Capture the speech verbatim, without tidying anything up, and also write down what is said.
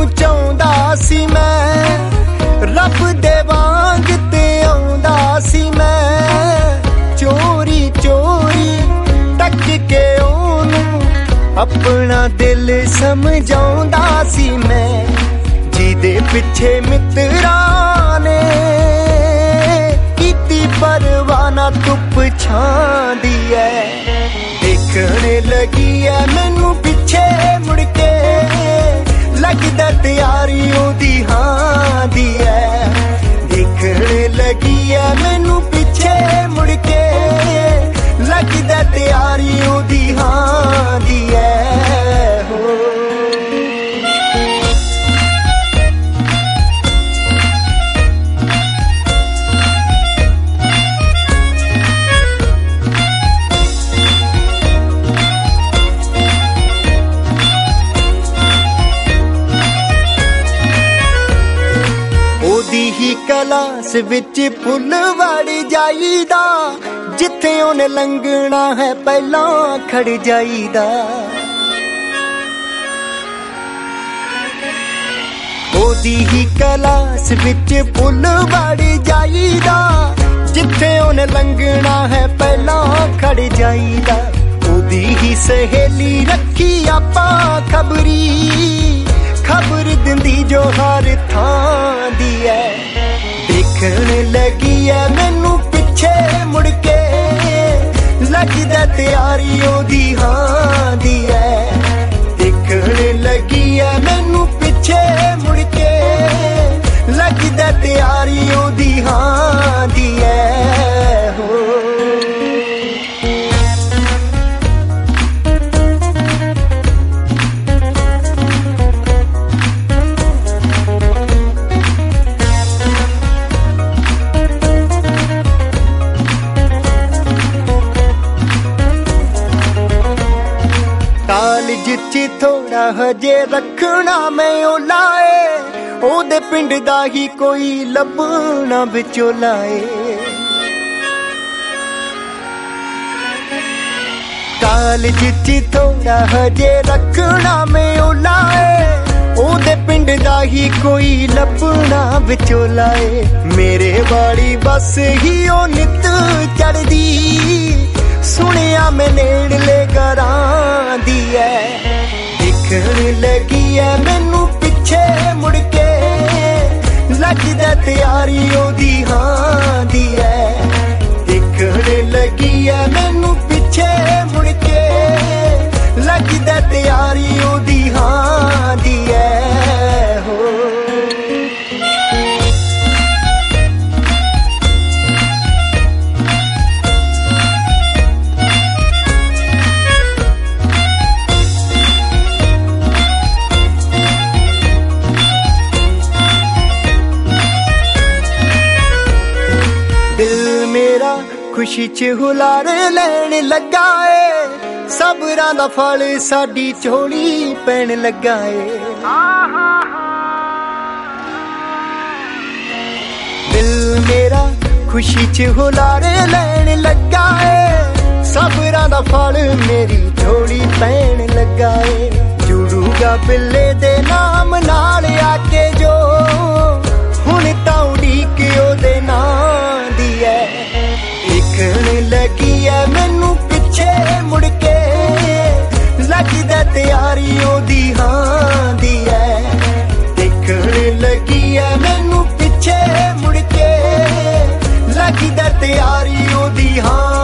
ਚਾਹੁੰਦਾ ਸੀ ਮੈਂ, ਰੱਬ ਦੇ ਵਾਂਗ ਤੇ ਆਉਂਦਾ ਸੀ ਮੈਂ। ਚੋਰੀ ਚੋਰੀ ਟੱਕ ਕੇ ਉਹਨੂੰ ਆਪਣਾ ਦਿਲ ਸਮਝਾਉਂਦਾ ਸੀ ਮੈਂ, ਜਿਹਦੇ ਪਿੱਛੇ ਮਿੱਤਰਾਂ ਨੇ ਕੀਤੀ ਪਰਵਾਹ ਨਾ ਧੁੱਪ ਛਾਂ ਦੀ ਐ। ਦੇਖਣ ਲੱਗੀ ਐ ਮੈਨੂੰ ਪਿੱਛੇ ਮੁੜ ਕੇ, ਲੱਗਦਾ ਤਿਆਰੀ ਉਹਦੀ ਹਾਂ ਦੀ ਐ। ਦੇਖਣ ਲੱਗੀ ਐ ਮੈਨੂੰ ਪਿੱਛੇ ਮੁੜ ਕੇ, ਲੱਗਦਾ ਤਿਆਰੀ ਉਹਦੀ ਹਾਂ ਦੀ ਐ ਹੋ। ਉਹਦੀ ਹੀ ਕਲਾਸ ਵਿੱਚ ਫੁੱਲ ਵੜ ਜਾਈਦਾ, ਜਿੱਥੇ ਉਹਨੇ ਲੰਘਣਾ ਹੈ ਪਹਿਲਾਂ ਖੜ ਜਾਈਦਾ। ਉਹਦੀ ਹੀ ਕਲਾਸ ਵਿੱਚ ਫੁੱਲ ਵੜ ਜਾਈਦਾ, ਜਿੱਥੇ ਉਹਨੇ ਲੰਘਣਾ ਹੈ ਪਹਿਲਾਂ ਖੜ ਜਾਈਦਾ। ਉਹਦੀ ਹੀ ਸਹੇਲੀ ਰੱਖੀ ਆਪਾਂ ਖਬਰੀ, ਖਬਰ ਦਿੰਦੀ ਜੋ ਹਰ ਥਾਂ ਦੀ ਐ। ਦੇਖਣ ਲੱਗੀ ਐ ਮੈਨੂੰ ਪਿੱਛੇ ਮੁੜ ਕੇ, ਲੱਗਦਾ ਤਿਆਰੀ ਉਹਦੀ ਹਾਂ ਦੀ ਐ। ਦੇਖਣ ਲੱਗੀ ਐ ਮੈਨੂੰ ਪਿੱਛੇ ਮੁੜ ਕੇ, ਲੱਗਦਾ ਤਿਆਰੀ ਉਹਦੀ ਹਾਂ ਦੀ ਐ ਹੋ। ਕਾਲਜ ਚ ਥੋੜਾ ਹਜੇ ਰੱਖਣਾ ਮੈਂ ਉਹ ਲਾਏ, ਉਹਦੇ ਪਿੰਡ ਦਾ ਹੀ ਕੋਈ ਲੱਭਣਾ ਵਿਚੋਲਾ ਏ। ਕਾਲਜ ਚ ਥੋੜਾ ਹਜੇ ਰੱਖਣਾ ਮੈਂ ਉਹ ਲਾਏ, ਉਹਦੇ ਪਿੰਡ ਦਾ ਹੀ ਕੋਈ ਲੱਭਣਾ ਵਿਚੋਲਾ ਏ। ਮੇਰੇ ਵਾਲੀ ਬਸ ਹੀ ਉਹ ਨਿੱਤ ਚੜਦੀ, ਸੁਣਿਆ ਮੈਂ ਨੇੜਲੇ ਘਰਾਂ ਦੀ ਐ। ਦੇਖਣ ਲੱਗੀ ਐ ਮੈਨੂੰ ਪਿੱਛੇ ਮੁੜ ਕੇ, ਲੱਗਦਾ ਤਿਆਰੀ ਉਹਦੀ ਹਾਂ ਦੀ ਐ। ਦੇਖਣ ਲੱਗੀ ਐ ਮੈਨੂੰ ਪਿੱਛੇ ਮੁੜ ਕੇ, ਲੱਗਦਾ ਤਿਆਰੀ ਉਹਦੀ ਹਾਂ ਦੀ ਐ ਹੋ। ਦਿਲ ਮੇਰਾ ਖੁਸ਼ੀ ਚ ਹੁਲਾਰੇ ਲੈਣ ਲੱਗਾ ਏ, ਸਬਰਾਂ ਦਾ ਫਲ ਸਾਡੀ ਝੋਲੀ ਪੈਣ ਲੱਗਾ ਏ। ਦਿਲ ਮੇਰਾ ਖੁਸ਼ੀ ਚ ਹੁਲਾਰੇ ਲੈਣ ਲੱਗਾ ਏ, ਸਬਰਾਂ ਦਾ ਫਲ ਮੇਰੀ ਝੋਲੀ ਪੈਣ ਲੱਗਾ ਏ। ਜੁੜੂਗਾ ਬਿੱਲੇ ਦੇ ਨਾਮ ਨਾਲ ਆ ਕੇ ਜੋ, ਹੁਣ ਤਾਂ ਉਡੀਕ ਉਹਦੇ ਨਾਂ ਦੀ ਐ। ਦੇਖਣ ਲੱਗੀ ਐ ਮੈਨੂੰ ਪਿੱਛੇ ਮੁੜ ਕੇ, ਲੱਗਦਾ ਤਿਆਰੀ ਉਹਦੀ ਹਾਂ ਦੀ ਐ। ਦੇਖਣ ਲੱਗੀ ਐ ਮੈਨੂੰ ਪਿੱਛੇ ਮੁੜ ਕੇ, ਲੱਗਦਾ ਤਿਆਰੀ ਉਹਦੀ ਹਾਂ